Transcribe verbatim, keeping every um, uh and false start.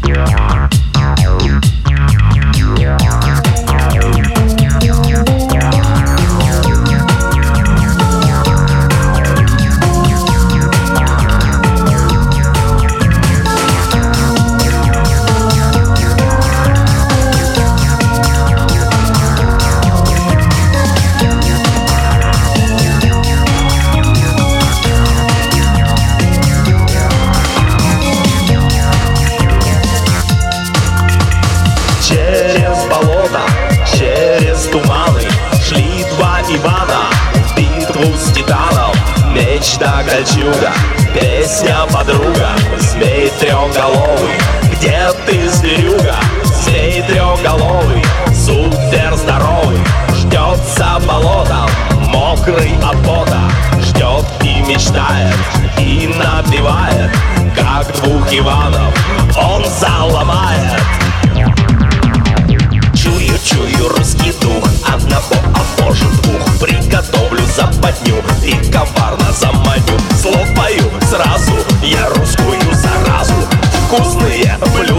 Через болото, через туманы шли два Ивана в битву с титаном. Меч да кольчуга, песня подруга. Змей трехголовый, где ты, зверюга? Змей трехголовый, супер здоровый, ждет за болотом, мокрый от пота. Ждет и мечтает, и напевает, как двух Иванов он заломает. Чую, чую русский дух, одного, а может двух. Приготовлю западню и коварно заманю. Слов пою сразу, я русскую заразу. Вкусные блюда